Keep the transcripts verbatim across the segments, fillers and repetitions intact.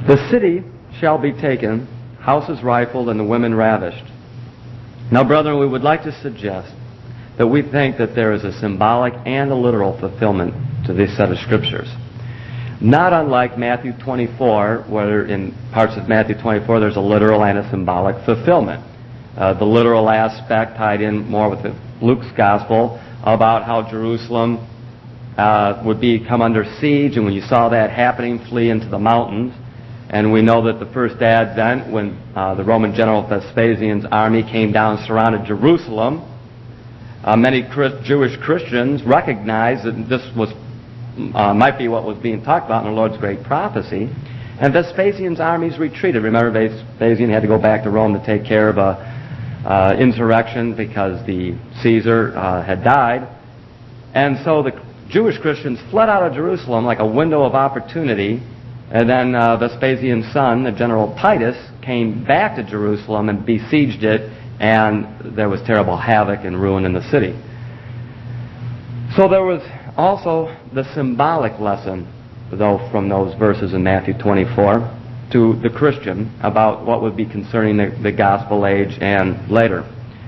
The city shall be taken, houses rifled, and the women ravished. Now, brethren, we would like to suggest that we think that there is a symbolic and a literal fulfillment to this set of scriptures. Not unlike Matthew twenty-four, where in parts of Matthew twenty-four there's a literal and a symbolic fulfillment. Uh, the literal aspect tied in more with the, Luke's gospel about how Jerusalem uh, would be come under siege, and when you saw that happening, flee into the mountains. And we know that the first advent, when uh, the Roman general Vespasian's army came down and surrounded Jerusalem, uh, many Christ- Jewish Christians recognized that this was uh, might be what was being talked about in the Lord's great prophecy. And Vespasian's armies retreated. Remember, Vespasian had to go back to Rome to take care of a uh, insurrection because the Caesar uh, had died. And so the Jewish Christians fled out of Jerusalem like a window of opportunity. And then uh, Vespasian's son, the General Titus, came back to Jerusalem and besieged it, and there was terrible havoc and ruin in the city. So there was also the symbolic lesson, though, from those verses in Matthew twenty-four to the Christian about what would be concerning the, the gospel age and later.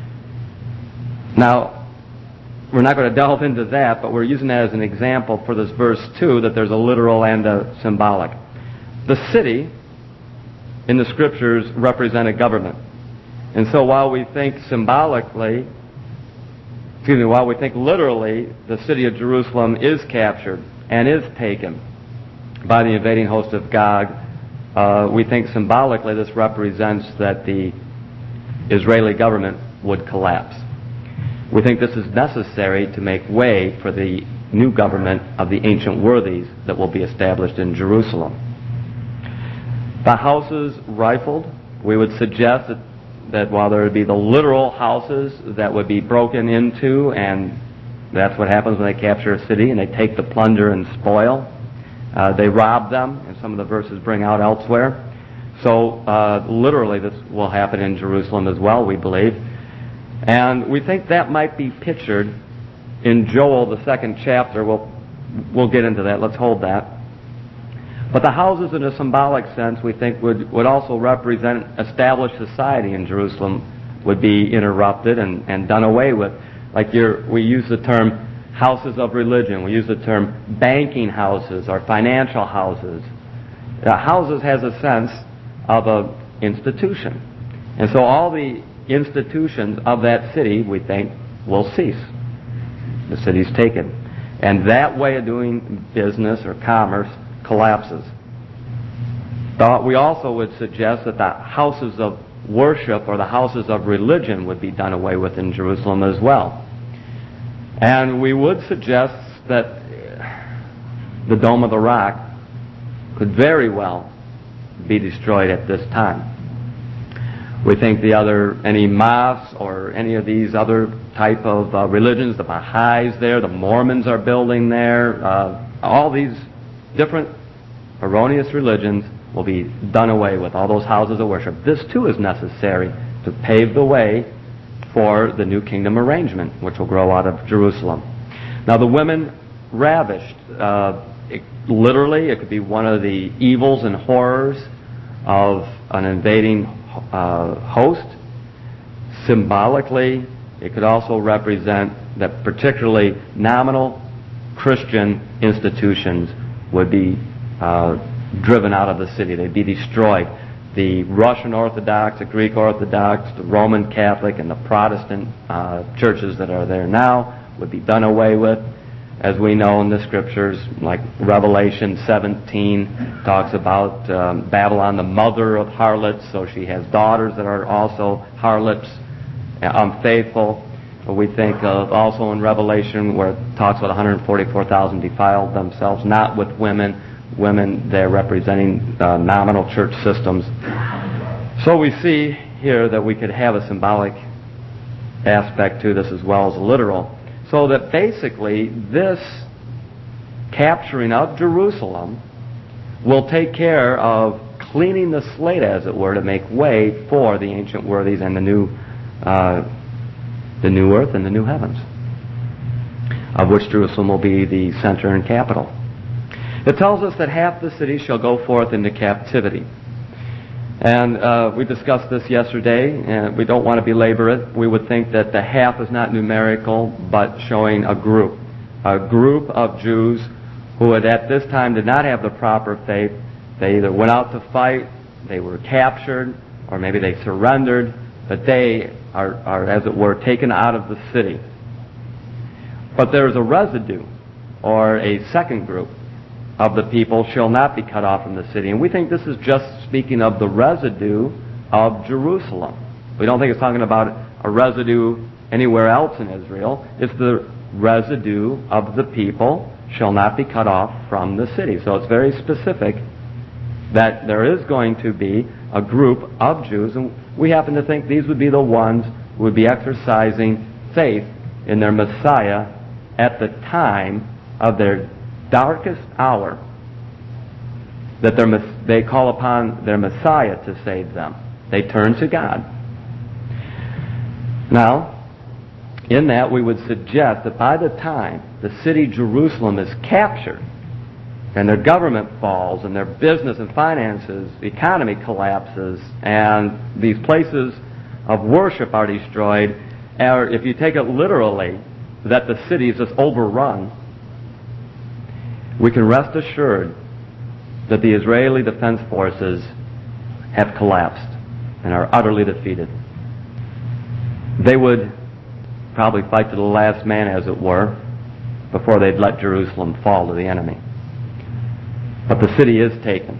Now, we're not going to delve into that, but we're using that as an example for this verse two, that there's a literal and a symbolic. The city in the Scriptures represent a government. And so while we think symbolically, excuse me, while we think literally the city of Jerusalem is captured and is taken by the invading host of Gog, uh, we think symbolically this represents that the Israeli government would collapse. We think this is necessary to make way for the new government of the ancient worthies that will be established in Jerusalem. The houses rifled, we would suggest that, that while there would be the literal houses that would be broken into, and that's what happens when they capture a city and they take the plunder and spoil, uh, they rob them, and some of the verses bring out elsewhere. So uh, literally this will happen in Jerusalem as well, we believe. And we think that might be pictured in Joel, the second chapter. We'll, we'll get into that. Let's hold that. But the houses, in a symbolic sense, we think would, would also represent established society in Jerusalem would be interrupted and, and done away with. Like you're, we use the term houses of religion. We use the term banking houses or financial houses. Uh, houses has a sense of an institution. And so all the institutions of that city, we think, will cease. The city's taken. And that way of doing business or commerce collapses. But we also would suggest that the houses of worship or the houses of religion would be done away with in Jerusalem as well. And we would suggest that the Dome of the Rock could very well be destroyed at this time. We think the other, any mosques or any of these other type of uh, religions, the Baha'is there, the Mormons are building there, uh, all these different erroneous religions will be done away with, all those houses of worship. This too is necessary to pave the way for the new kingdom arrangement, which will grow out of Jerusalem. Now the women ravished, uh, it, literally it could be one of the evils and horrors of an invading uh, host. Symbolically, it could also represent that particularly nominal Christian institutions would be uh, driven out of the city. They'd be destroyed. The Russian Orthodox, the Greek Orthodox, the Roman Catholic, and the Protestant uh, churches that are there now would be done away with. As we know in the Scriptures, like Revelation seventeen talks about um, Babylon, the mother of harlots, so she has daughters that are also harlots, unfaithful. We think of also in Revelation where it talks about one hundred forty-four thousand defiled themselves, not with women. Women there representing uh, nominal church systems. So we see here that we could have a symbolic aspect to this as well as a literal. So that basically this capturing of Jerusalem will take care of cleaning the slate, as it were, to make way for the ancient worthies and the new uh, the new earth and the new heavens, of which Jerusalem will be the center and capital. It tells us that half the city shall go forth into captivity. And uh, we discussed this yesterday, and we don't want to belabor it. We would think that the half is not numerical, but showing a group. A group of Jews who had at this time did not have the proper faith. They either went out to fight, they were captured, or maybe they surrendered, but they are, are, as it were, taken out of the city. But there is a residue, or a second group, of the people shall not be cut off from the city. And we think this is just speaking of the residue of Jerusalem. We don't think it's talking about a residue anywhere else in Israel. It's the residue of the people shall not be cut off from the city. So it's very specific that there is going to be a group of Jews, and we happen to think these would be the ones who would be exercising faith in their Messiah at the time of their darkest hour, that they call upon their Messiah to save them. They turn to God. Now, in that we would suggest that by the time the city Jerusalem is captured and their government falls and their business and finances, the economy collapses, and these places of worship are destroyed, or if you take it literally, that the city is just overrun, we can rest assured that the Israeli Defense Forces have collapsed and are utterly defeated. They would probably fight to the last man, as it were, before they'd let Jerusalem fall to the enemy. But the city is taken.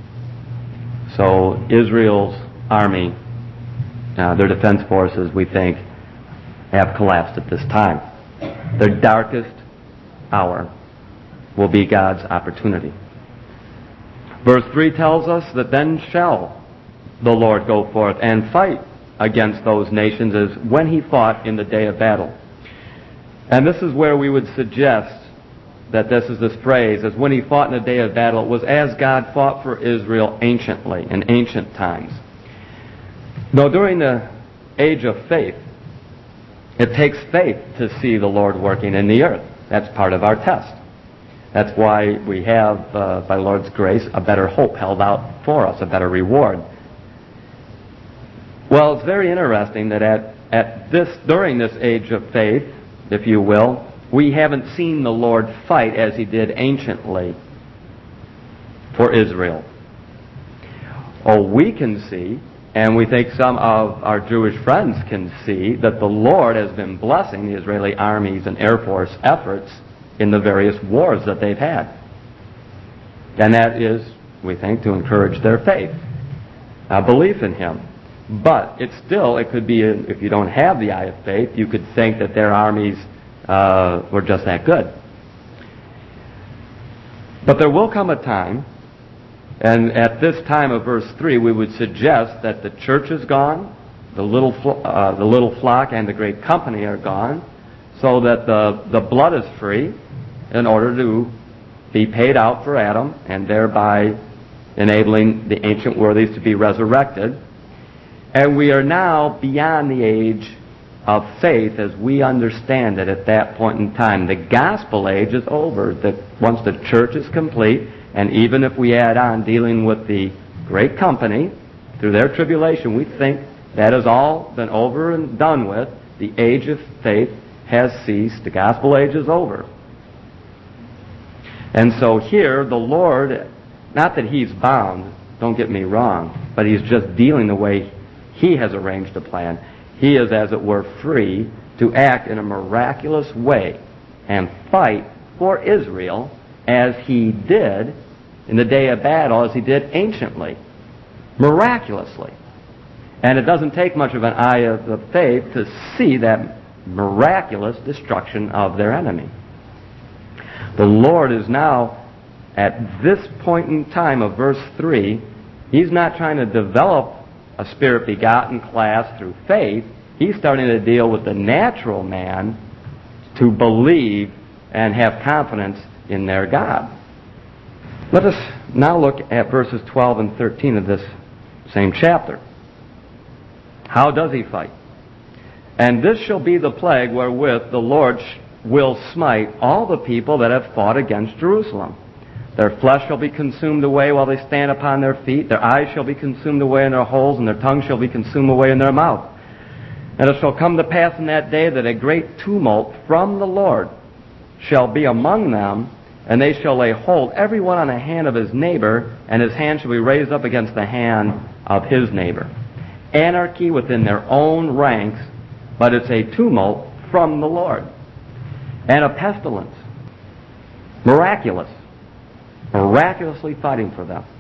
So Israel's army, uh, their defense forces, we think, have collapsed at this time. Their darkest hour will be God's opportunity. Verse three tells us that then shall the Lord go forth and fight against those nations as when he fought in the day of battle. And this is where we would suggest that this is this phrase, as when he fought in the day of battle, it was as God fought for Israel anciently, in ancient times. Though during the age of faith, it takes faith to see the Lord working in the earth. That's part of our test. That's why we have, uh, by the Lord's grace, a better hope held out for us, a better reward. Well, it's very interesting that at, at this, during this age of faith, if you will, we haven't seen the Lord fight as he did anciently for Israel. Oh, we can see, and we think some of our Jewish friends can see, that the Lord has been blessing the Israeli armies and Air Force efforts in the various wars that they've had. And that is, we think, to encourage their faith, a belief in him. But it's still, it could be, a, if you don't have the eye of faith, you could think that their armies uh, were just that good. But there will come a time, and at this time of verse three, we would suggest that the church is gone, the little fl- uh, the little flock and the great company are gone, so that the, the blood is free in order to be paid out for Adam, and thereby enabling the ancient worthies to be resurrected. And we are now beyond the age of faith as we understand it at that point in time. The gospel age is over. That once the church is complete, and even if we add on dealing with the great company through their tribulation, we think that has all been over and done with. The age of faith has ceased. The gospel age is over. And so here, the Lord, not that he's bound, don't get me wrong, but he's just dealing the way he has arranged a plan. He is, as it were, free to act in a miraculous way and fight for Israel as he did in the day of battle, as he did anciently, miraculously. And it doesn't take much of an eye of the faith to see that miraculous destruction of their enemy. The Lord is now, at this point in time of verse three, he's not trying to develop a spirit-begotten class through faith. He's starting to deal with the natural man to believe and have confidence in their God. Let us now look at verses twelve and thirteen of this same chapter. How does he fight? And this shall be the plague wherewith the Lord will smite all the people that have fought against Jerusalem. Their flesh shall be consumed away while they stand upon their feet. Their eyes shall be consumed away in their holes, and their tongue shall be consumed away in their mouth. And it shall come to pass in that day that a great tumult from the Lord shall be among them, and they shall lay hold every one on the hand of his neighbor, and his hand shall be raised up against the hand of his neighbor. Anarchy within their own ranks, but it's a tumult from the Lord. And a pestilence. Miraculous. Miraculously fighting for them.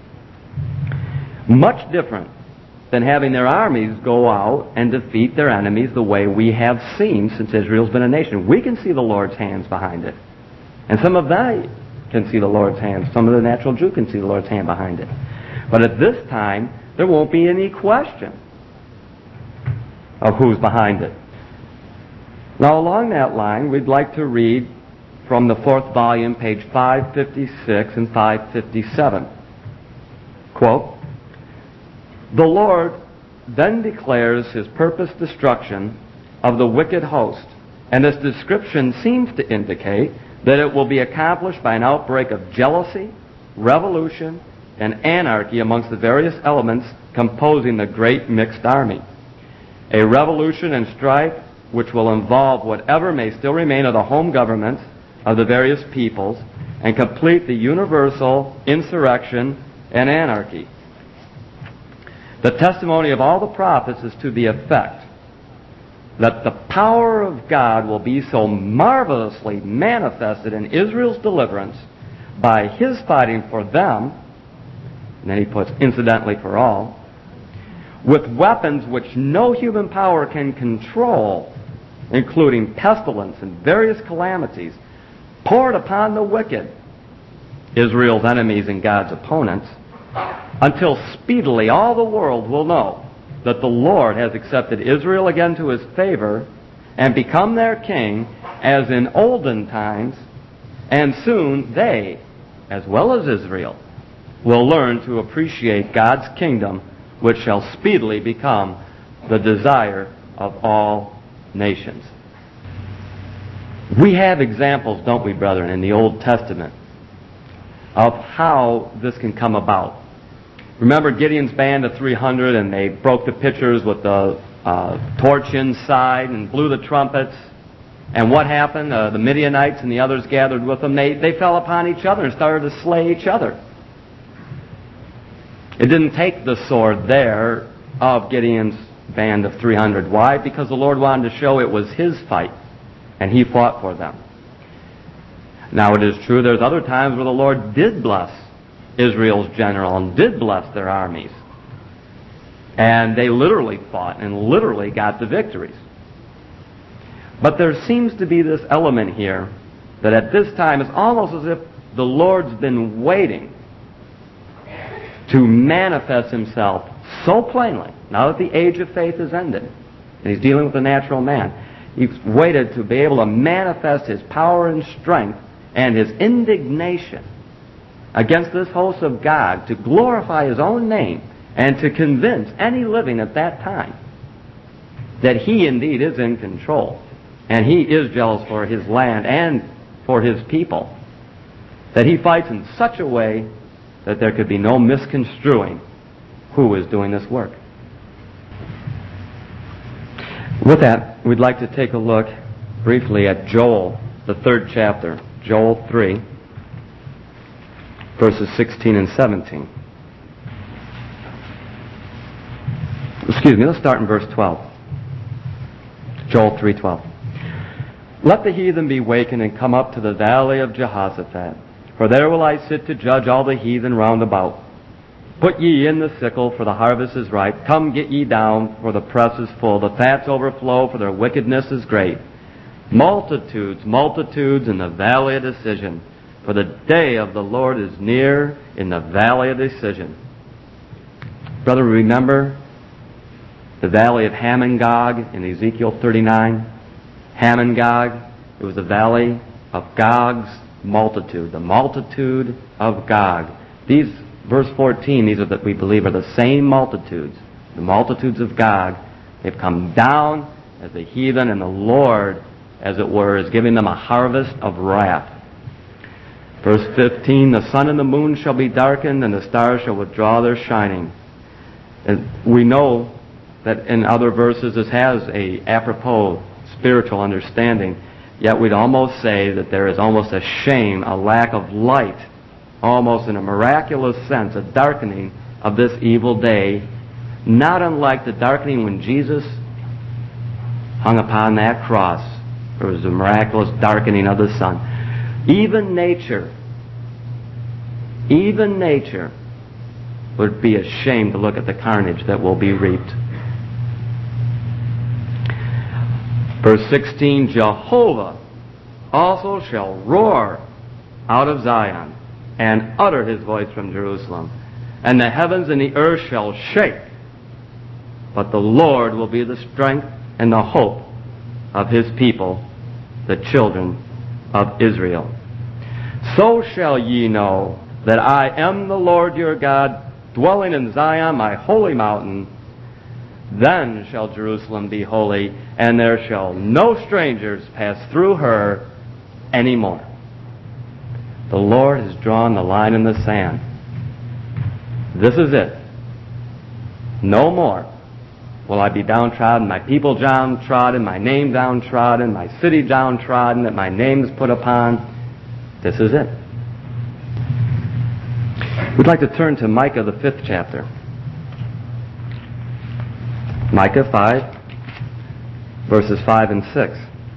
Much different than having their armies go out and defeat their enemies the way we have seen since Israel's been a nation. We can see the Lord's hands behind it. And some of them can see the Lord's hands. Some of the natural Jew can see the Lord's hand behind it. But at this time, there won't be any question of who's behind it. Now, along that line, we'd like to read from the fourth volume, page five fifty-six and five fifty-seven. Quote, "The Lord then declares his purposed destruction of the wicked host, and this description seems to indicate that it will be accomplished by an outbreak of jealousy, revolution, and anarchy amongst the various elements composing the great mixed army. A revolution and strife which will involve whatever may still remain of the home governments of the various peoples and complete the universal insurrection and anarchy. The testimony of all the prophets is to the effect that the power of God will be so marvelously manifested in Israel's deliverance by his fighting for them," and then he puts incidentally for all, "with weapons which no human power can control, including pestilence and various calamities, poured upon the wicked," Israel's enemies and God's opponents, "until speedily all the world will know that the Lord has accepted Israel again to his favor and become their king as in olden times, and soon they, as well as Israel, will learn to appreciate God's kingdom, which shall speedily become the desire of all nations." We have examples, don't we, brethren, in the Old Testament of how this can come about. Remember Gideon's band of three hundred, and they broke the pitchers with the uh, torch inside and blew the trumpets. And what happened? Uh, the Midianites and the others gathered with them. They, they fell upon each other and started to slay each other. It didn't take the sword there of Gideon's band of three hundred. Why? Because the Lord wanted to show it was his fight, and he fought for them. Now, it is true there's other times where the Lord did bless Israel's general and did bless their armies. And they literally fought and literally got the victories. But there seems to be this element here that at this time it's almost as if the Lord's been waiting to manifest himself so plainly, now that the age of faith is ended, and he's dealing with the natural man. He's waited to be able to manifest his power and strength and his indignation against this host of God, to glorify his own name and to convince any living at that time that he indeed is in control and he is jealous for his land and for his people, that he fights in such a way that there could be no misconstruing who is doing this work. With that, we'd like to take a look briefly at Joel, the third chapter, Joel three, verses sixteen and seventeen. Excuse me, let's start in verse twelve. Joel three twelve. "Let the heathen be wakened and come up to the valley of Jehoshaphat, for there will I sit to judge all the heathen round about. Put ye in the sickle, for the harvest is ripe. Come, get ye down, for the press is full. The fats overflow, for their wickedness is great. Multitudes, multitudes in the valley of decision. For the day of the Lord is near in the valley of decision." Brother, remember the valley of Hamon-Gog in Ezekiel thirty-nine? Hamon-Gog, it was the valley of Gog's multitude, the multitude of Gog. These, verse fourteen, these are that we believe are the same multitudes, the multitudes of Gog. They've come down as the heathen, and the Lord, as it were, is giving them a harvest of wrath. Verse fifteen, the sun and the moon shall be darkened, and the stars shall withdraw their shining. And we know that in other verses this has a apropos spiritual understanding, yet we'd almost say that there is almost a shame, a lack of light, almost in a miraculous sense, a darkening of this evil day, not unlike the darkening when Jesus hung upon that cross. There was a miraculous darkening of the sun. Even nature, even nature would be ashamed to look at the carnage that will be reaped. Verse sixteen, Jehovah also shall roar out of Zion and utter his voice from Jerusalem, and the heavens and the earth shall shake, but the Lord will be the strength and the hope of his people, the children of Israel. So shall ye know that I am the Lord your God, dwelling in Zion, my holy mountain. Then shall Jerusalem be holy, and there shall no strangers pass through her any more. The Lord has drawn the line in the sand. This is it. No more will I be downtrodden, my people downtrodden, my name downtrodden, my city downtrodden, that my name is put upon. This is it. We'd like to turn to Micah, the fifth chapter. Micah five, verses five and six.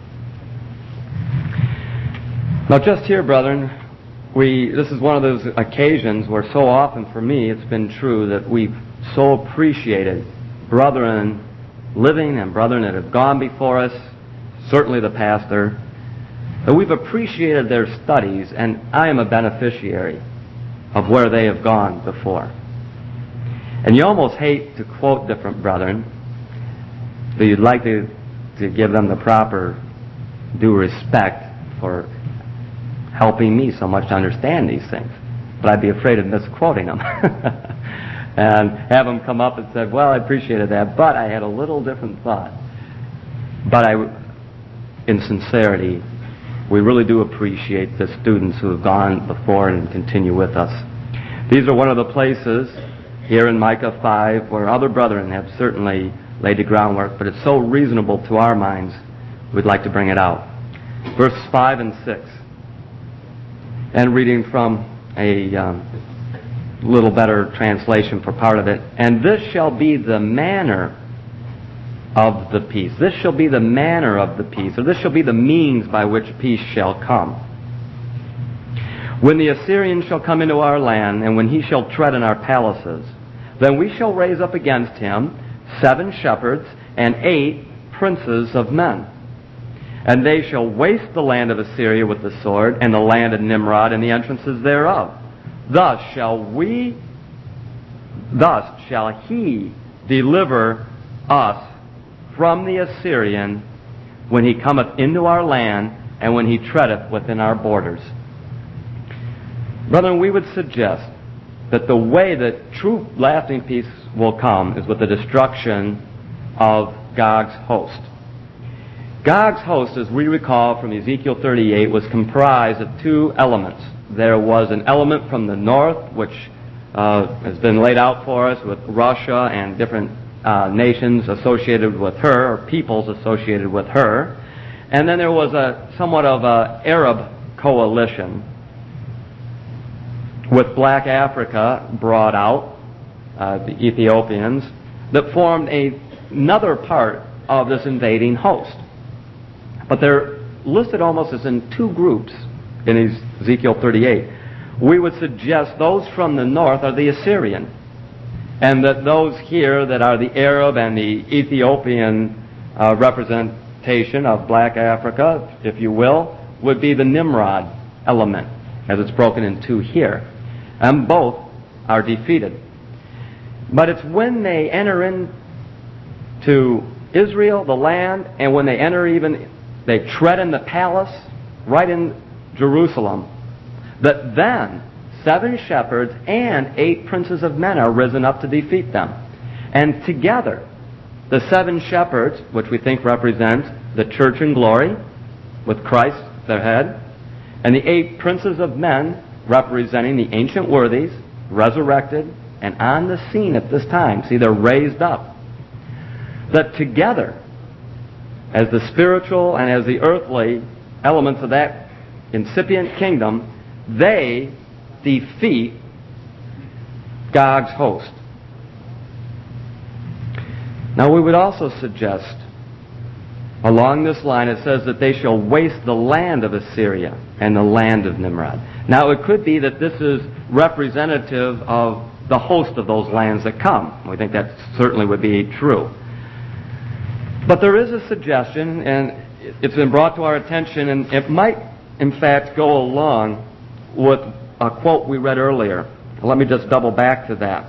Now just here, brethren, we this is one of those occasions where so often for me it's been true that we've so appreciated brethren living and brethren that have gone before us, certainly the pastor, that we've appreciated their studies, and I am a beneficiary of where they have gone before. And you almost hate to quote different brethren, but you'd like to, to give them the proper due respect for helping me so much to understand these things. But I'd be afraid of misquoting them. And have them come up and say, well, I appreciated that, but I had a little different thought. But I, in sincerity, we really do appreciate the students who have gone before and continue with us. These are one of the places here in Micah five where other brethren have certainly laid the groundwork, but it's so reasonable to our minds, we'd like to bring it out. Verses five and six. And reading from a um, little better translation for part of it. And this shall be the manner of the peace. This shall be the manner of the peace, or this shall be the means by which peace shall come. When the Assyrian shall come into our land, and when he shall tread in our palaces, then we shall raise up against him seven shepherds and eight princes of men. And they shall waste the land of Assyria with the sword, and the land of Nimrod and the entrances thereof. Thus shall we, thus shall he deliver us from the Assyrian when he cometh into our land, and when he treadeth within our borders. Brethren, we would suggest that the way that true lasting peace will come is with the destruction of Gog's host. Gog's host, as we recall from Ezekiel thirty-eight, was comprised of two elements. There was an element from the north, which uh, has been laid out for us with Russia and different uh, nations associated with her, or peoples associated with her. And then there was a somewhat of an Arab coalition with Black Africa brought out, uh, the Ethiopians, that formed a, another part of this invading host. But they're listed almost as in two groups in Ezekiel thirty-eight. We would suggest those from the north are the Assyrian, and that those here that are the Arab and the Ethiopian uh, representation of Black Africa, if you will, would be the Nimrod element, as it's broken in two here. And both are defeated. But it's when they enter into Israel, the land, and when they enter even, they tread in the palace, right in Jerusalem, that then seven shepherds and eight princes of men are risen up to defeat them. And together, the seven shepherds, which we think represent the church in glory, with Christ their head, And the eight princes of men, representing the ancient worthies, resurrected and on the scene at this time. See, they're raised up. That together, as the spiritual and as the earthly elements of that incipient kingdom, they defeat Gog's host. Now we would also suggest, along this line, it says that they shall waste the land of Assyria and the land of Nimrod. Now it could be that this is representative of the host of those lands that come. We think that certainly would be true. But there is a suggestion, and it's been brought to our attention, and it might, in fact, go along with a quote we read earlier. Let me just double back to that.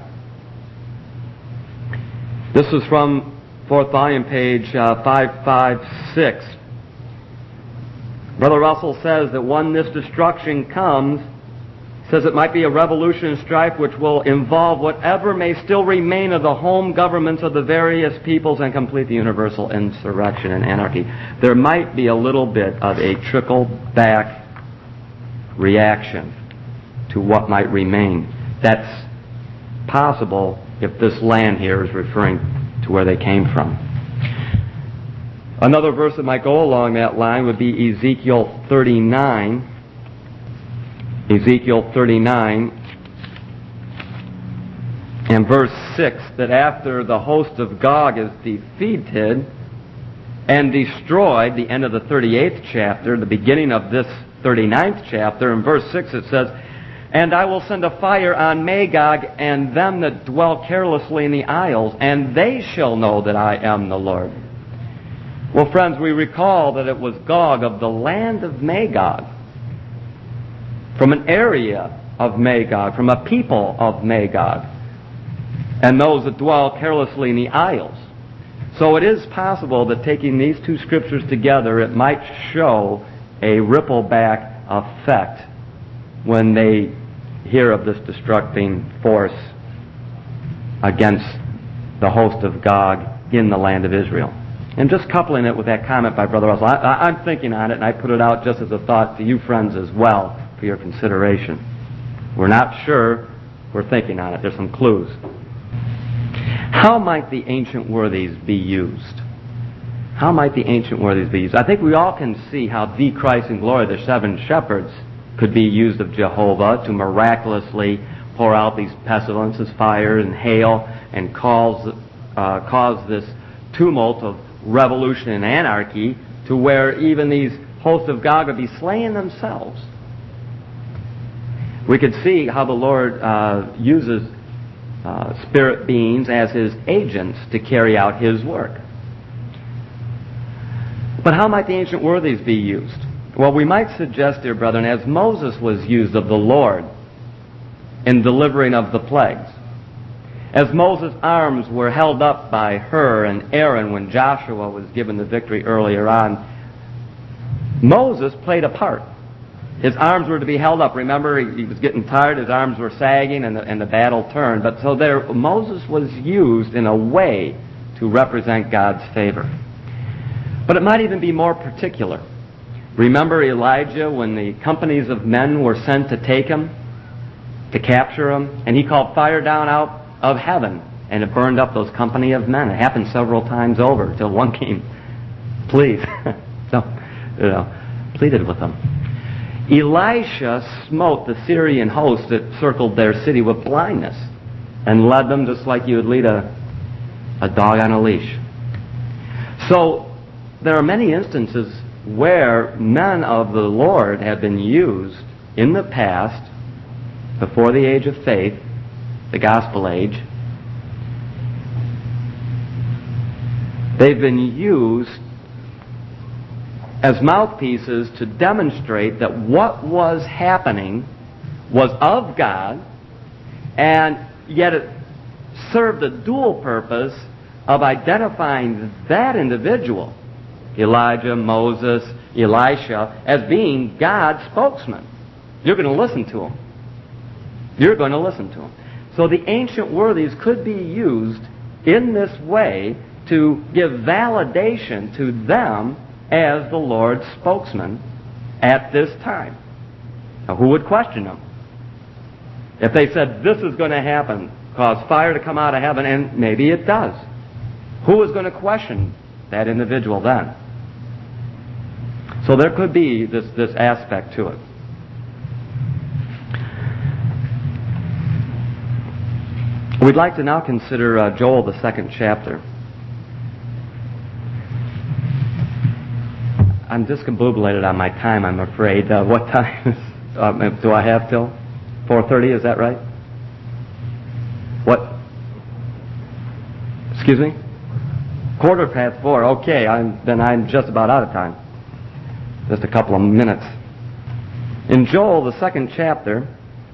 This is from fourth volume, page uh, five fifty-six. Brother Russell says that when this destruction comes, says it might be a revolution and strife which will involve whatever may still remain of the home governments of the various peoples and complete the universal insurrection and anarchy. There might be a little bit of a trickle-back reaction to what might remain. That's possible if this land here is referring to where they came from. Another verse that might go along that line would be Ezekiel thirty-nine. Ezekiel thirty-nine and verse six, that after the host of Gog is defeated and destroyed, the end of the thirty-eighth chapter, the beginning of this thirty-ninth chapter, in verse six it says, "And I will send a fire on Magog and them that dwell carelessly in the isles, and they shall know that I am the Lord." Well, friends, we recall that it was Gog of the land of Magog, from an area of Magog, from a people of Magog, and those that dwell carelessly in the isles. So it is possible that taking these two scriptures together, it might show a ripple-back effect when they hear of this destructing force against the host of Gog in the land of Israel. And just coupling it with that comment by Brother Russell, I, I, I'm thinking on it, and I put it out just as a thought to you friends as well for your consideration. We're not sure. We're thinking on it. There's some clues. How might the ancient worthies be used? How might the ancient worthies be used? I think we all can see how the Christ in glory, the seven shepherds, could be used of Jehovah to miraculously pour out these pestilences, fire and hail, and cause, uh, cause this tumult of revolution and anarchy to where even these hosts of Gog would be slaying themselves. We could see how the Lord uh, uses uh, spirit beings as His agents to carry out His work. But how might the ancient worthies be used? Well, we might suggest, dear brethren, as Moses was used of the Lord in delivering of the plagues, as Moses' arms were held up by Hur and Aaron when Joshua was given the victory earlier on, Moses played a part. His arms were to be held up. Remember, he, he was getting tired, his arms were sagging, and the, and the battle turned. But so there, Moses was used in a way to represent God's favor. But it might even be more particular. Remember Elijah when the companies of men were sent to take him, to capture him, and he called fire down out of heaven, and it burned up those company of men. It happened several times over until one came, please, so, you know, pleaded with them. Elisha smote the Syrian host that circled their city with blindness and led them just like you would lead a, a dog on a leash. So there are many instances where men of the Lord have been used in the past, before the age of faith, the gospel age. They've been used as mouthpieces to demonstrate that what was happening was of God, and yet it served a dual purpose of identifying that individual, Elijah, Moses, Elisha, as being God's spokesman. You're going to listen to him. You're going to listen to him. So the ancient worthies could be used in this way to give validation to them as the Lord's spokesman at this time. Now, who would question them? If they said, this is going to happen, cause fire to come out of heaven, and maybe it does, who is going to question that individual then? So there could be this, this aspect to it. We'd like to now consider uh, Joel, the second chapter. I'm discombobulated on my time, I'm afraid. Uh, what time is, uh, do I have till? four thirty, is that right? What? Excuse me? Quarter past four. Okay, I'm, then I'm just about out of time. Just a couple of minutes. In Joel, the second chapter,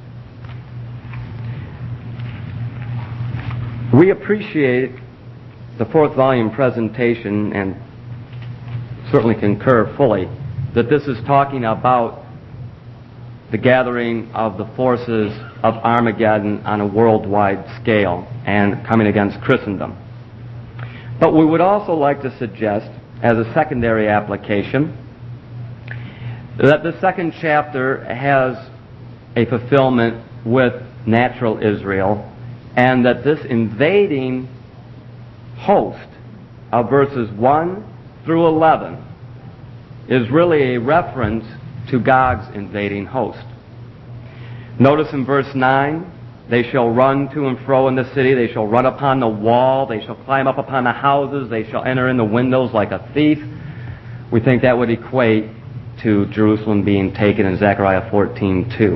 we appreciate the fourth volume presentation and certainly concur fully that this is talking about the gathering of the forces of Armageddon on a worldwide scale and coming against Christendom. But we would also like to suggest, as a secondary application, that the second chapter has a fulfillment with natural Israel, and that this invading host of verses one through eleven is really a reference to Gog's invading host. Notice in verse nine, they shall run to and fro in the city, they shall run upon the wall, they shall climb up upon the houses, they shall enter in the windows like a thief. We think that would equate to Jerusalem being taken in Zechariah fourteen two.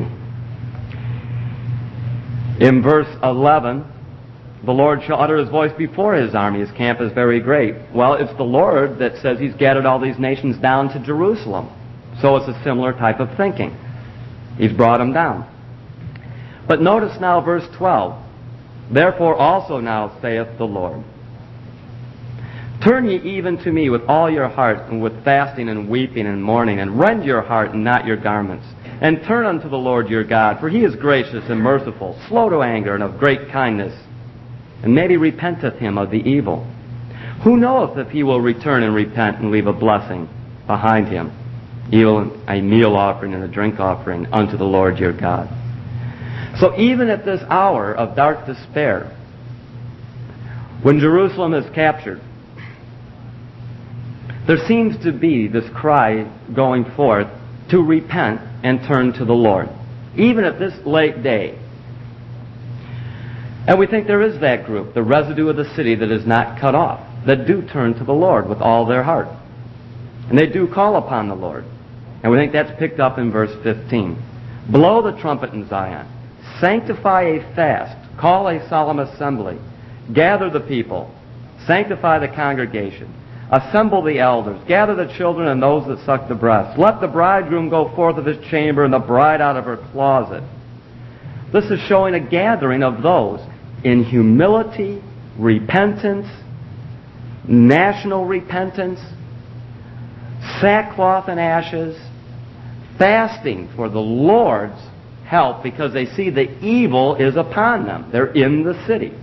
In verse eleven, the Lord shall utter his voice before his army, his camp is very great. Well, it's the Lord that says he's gathered all these nations down to Jerusalem. So it's a similar type of thinking. He's brought them down. But notice now verse twelve. Therefore also now saith the Lord, turn ye even to me with all your heart, and with fasting and weeping and mourning, and rend your heart and not your garments, and turn unto the Lord your God, for he is gracious and merciful, slow to anger, and of great kindness, and maybe repenteth him of the evil. Who knoweth if he will return and repent and leave a blessing behind him, even a meal offering and a drink offering unto the Lord your God. So even at this hour of dark despair, when Jerusalem is captured, there seems to be this cry going forth to repent and turn to the Lord, even at this late day. And we think there is that group, the residue of the city that is not cut off, that do turn to the Lord with all their heart. And they do call upon the Lord. And we think that's picked up in verse fifteen. Blow the trumpet in Zion. Sanctify a fast. Call a solemn assembly. Gather the people. Sanctify the congregation. Assemble the elders. Gather the children and those that suck the breast. Let the bridegroom go forth of his chamber and the bride out of her closet. This is showing a gathering of those in humility, repentance, national repentance, sackcloth and ashes, fasting for the Lord's help because they see the evil is upon them. They're in the city.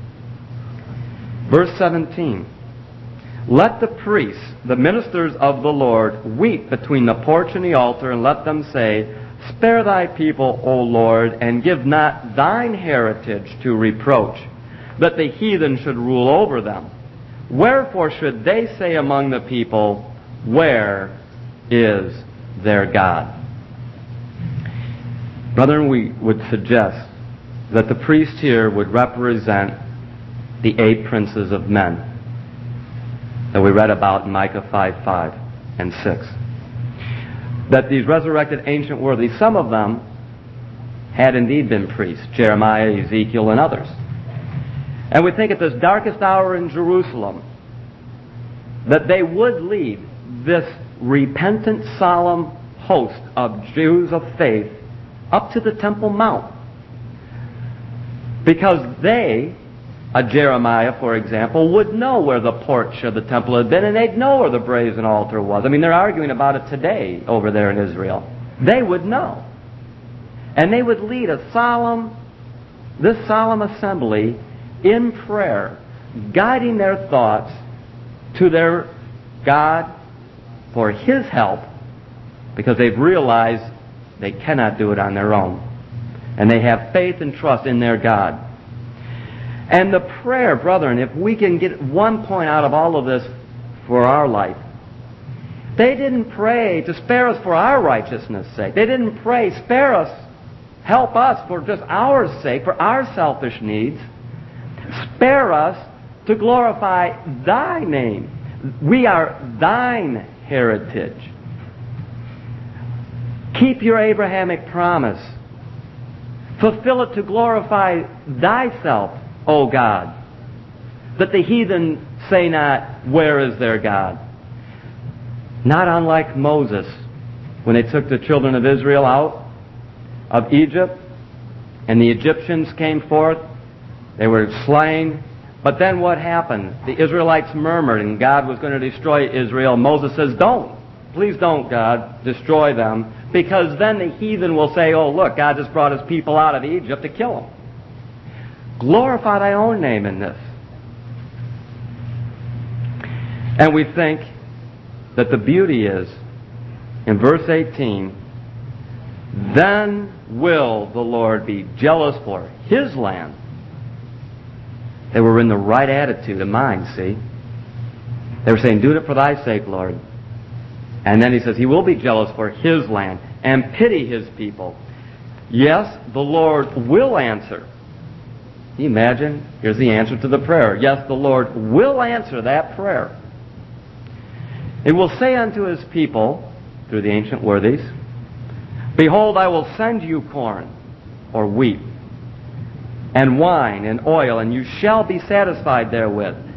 Verse seventeen. Let the priests, the ministers of the Lord, weep between the porch and the altar, and let them say, spare thy people, O Lord, and give not thine heritage to reproach, that the heathen should rule over them. Wherefore should they say among the people, where is their God? Brethren, we would suggest that the priest here would represent the eight princes of men that we read about in Micah five five and six. That these resurrected ancient worthies, some of them had indeed been priests, Jeremiah, Ezekiel, and others. And we think at this darkest hour in Jerusalem that they would lead this repentant, solemn host of Jews of faith up to the Temple Mount. Because they, a Jeremiah, for example, would know where the porch of the temple had been, and they'd know where the brazen altar was. I mean, they're arguing about it today over there in Israel. They would know. And they would lead a solemn, this solemn assembly in prayer, guiding their thoughts to their God for His help, because they've realized They cannot do it on their own. And they have faith and trust in their God. And the prayer, brethren, if we can get one point out of all of this for our life, they didn't pray to spare us for our righteousness' sake. They didn't pray, spare us, help us for just our sake, for our selfish needs. Spare us to glorify Thy name. We are Thine heritage. Keep your Abrahamic promise. Fulfill it to glorify Thyself, O God, that the heathen say not, where is their God? Not unlike Moses, when they took the children of Israel out of Egypt, and the Egyptians came forth, they were slain, but then what happened? The Israelites murmured, and God was going to destroy Israel. Moses says, don't, please don't, God, destroy them, because then the heathen will say, oh, look, God just brought His people out of Egypt to kill them. Glorify Thy own name in this. And we think that the beauty is, in verse eighteen, then will the Lord be jealous for His land. They were in the right attitude of mind, see? They were saying, do it for Thy sake, Lord. And then He says, He will be jealous for His land and pity His people. Yes, the Lord will answer. Can you imagine? Here's the answer to the prayer. Yes, the Lord will answer that prayer. It will say unto His people, through the ancient worthies, behold, I will send you corn, or wheat, and wine, and oil, and you shall be satisfied therewith.